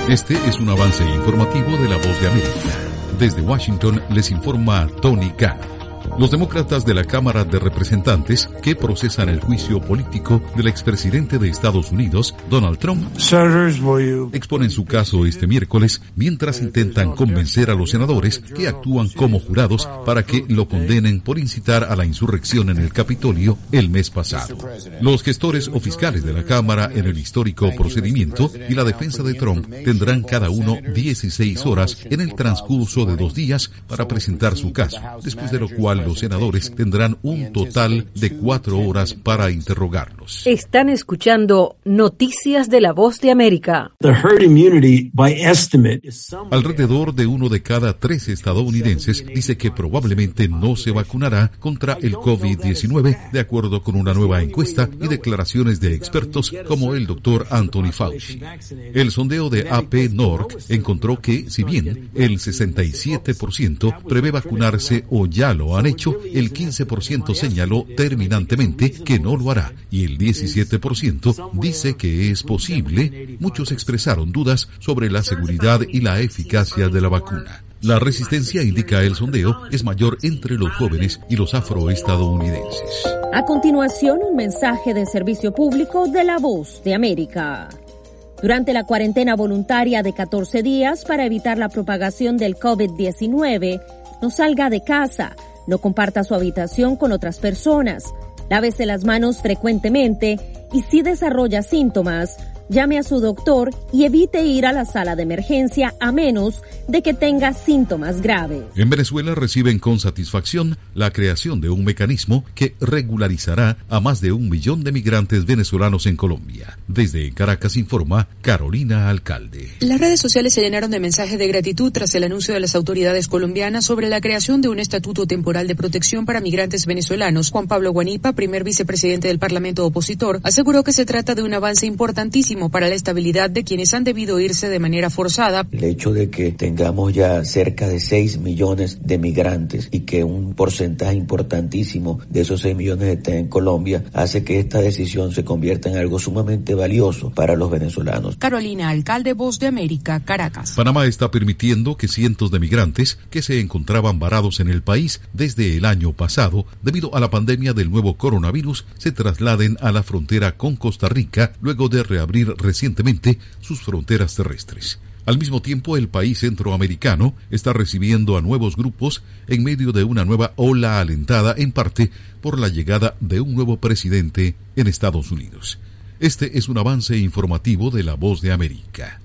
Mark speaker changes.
Speaker 1: Este es un avance informativo de La Voz de América. Desde Washington les informa Tony Khan. Los demócratas de la Cámara de Representantes que procesan el juicio político del expresidente de Estados Unidos, Donald Trump, exponen su caso este miércoles mientras intentan convencer a los senadores que actúan como jurados para que lo condenen por incitar a la insurrección en el Capitolio el mes pasado. Los gestores o fiscales de la Cámara en el histórico procedimiento y la defensa de Trump tendrán cada uno 16 horas en el transcurso de 2 días para presentar su caso, después de lo cual los senadores tendrán un total de 4 horas para interrogarlos.
Speaker 2: Están escuchando Noticias de La Voz de América.
Speaker 1: Alrededor de 1 de cada 3 estadounidenses dice que probablemente no se vacunará contra el COVID-19, de acuerdo con una nueva encuesta y declaraciones de expertos como el Dr. Anthony Fauci. El sondeo de AP North encontró que, si bien el 67% prevé vacunarse o ya lo han hecho, el 15% señaló terminantemente que no lo hará y el 17% dice que es posible. Muchos expresaron dudas sobre la seguridad y la eficacia de la vacuna. La resistencia, indica el sondeo, es mayor entre los jóvenes y los afroestadounidenses.
Speaker 2: A continuación, un mensaje de servicio público de La Voz de América. Durante la cuarentena voluntaria de 14 días para evitar la propagación del COVID-19, no salga de casa. No comparta su habitación con otras personas. Lávese las manos frecuentemente y si desarrolla síntomas, llame a su doctor y evite ir a la sala de emergencia a menos de que tenga síntomas graves.
Speaker 1: En Venezuela reciben con satisfacción la creación de un mecanismo que regularizará a más de 1 millón de migrantes venezolanos en Colombia. Desde Caracas informa Carolina Alcalde.
Speaker 3: Las redes sociales se llenaron de mensajes de gratitud tras el anuncio de las autoridades colombianas sobre la creación de un estatuto temporal de protección para migrantes venezolanos. Juan Pablo Guanipa, primer vicepresidente del Parlamento opositor, aseguró que se trata de un avance importantísimo para la estabilidad de quienes han debido irse de manera forzada.
Speaker 4: El hecho de que tengamos ya cerca de 6 millones de migrantes y que un porcentaje importantísimo de esos 6 millones estén en Colombia hace que esta decisión se convierta en algo sumamente valioso para los venezolanos.
Speaker 3: Carolina Alcalde, Voz de América, Caracas.
Speaker 1: Panamá está permitiendo que cientos de migrantes que se encontraban varados en el país desde el año pasado debido a la pandemia del nuevo coronavirus se trasladen a la frontera con Costa Rica luego de reabrir recientemente sus fronteras terrestres. Al mismo tiempo, el país centroamericano está recibiendo a nuevos grupos en medio de una nueva ola alentada en parte por la llegada de un nuevo presidente en Estados Unidos. Este es un avance informativo de La Voz de América.